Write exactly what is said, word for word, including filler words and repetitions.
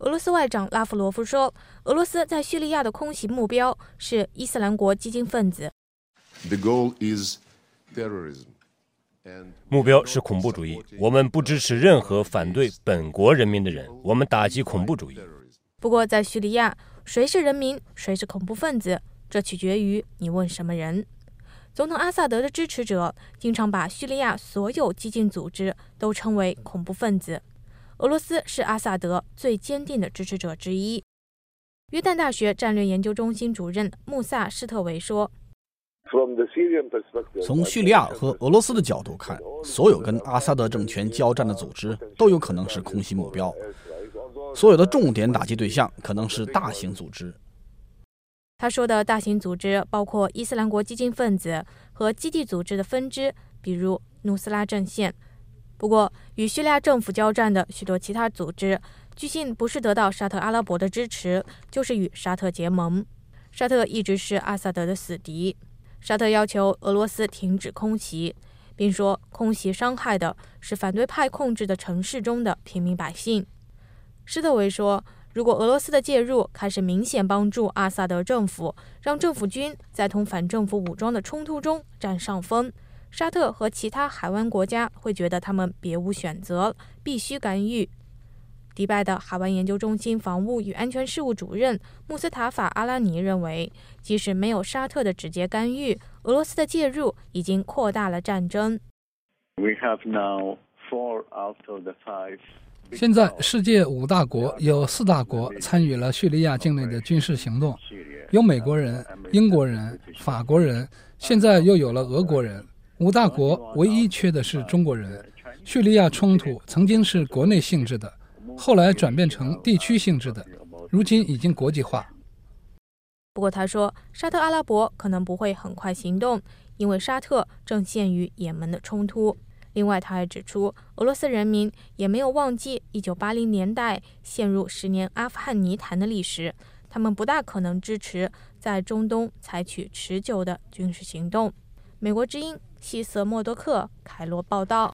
俄罗斯外长拉夫罗夫说，俄罗斯在叙利亚的空袭目标是伊斯兰国激进分子。 The goal is terrorism. 目标是恐怖主义，我们不支持任何反对本国人民的人，我们打击恐怖主义。 不过在叙利亚，谁是人民，谁是恐怖分子，这取决于你问什么人。总统阿萨德的支持者经常把叙利亚所有激进组织都称为恐怖分子。俄罗斯是阿萨德最坚定的支持者之一。约旦大学战略研究中心主任穆萨施特维说， 从叙利亚和俄罗斯的角度看，所有跟阿萨德政权交战的组织都有可能是空袭目标，所有的重点打击对象可能是大型组织。 他说的大型组织包括伊斯兰国激进分子和基地组织的分支，比如努斯拉阵线。不过，与叙利亚政府交战的许多其他组织，据信不是得到沙特阿拉伯的支持，就是与沙特结盟。沙特一直是阿萨德的死敌。沙特要求俄罗斯停止空袭，并说空袭伤害的是反对派控制的城市中的平民百姓。施特维说，如果俄罗斯的介入开始明显帮助阿萨德政府，让政府军在同反政府武装的冲突中占上风，沙特和其他海湾国家会觉得他们别无选择，必须干预。迪拜的海湾研究中心防务与安全事务主任穆斯塔法·阿拉尼认为，即使没有沙特的直接干预，俄罗斯的介入已经扩大了战争。 现在世界五大国有四大国参与了叙利亚境内的军事行动，有美国人、英国人、法国人，现在又有了俄国人。五大国唯一缺的是中国人。叙利亚冲突曾经是国内性质的，后来转变成地区性质的，如今已经国际化。 不过他说，沙特阿拉伯可能不会很快行动，因为沙特正陷于也门的冲突。另外他还指出，俄罗斯人民也没有忘记一九八零年代陷入十年阿富汗泥潭的历史，他们不大可能支持在中东采取持久的军事行动。美国之音希瑟默多克凯罗报道。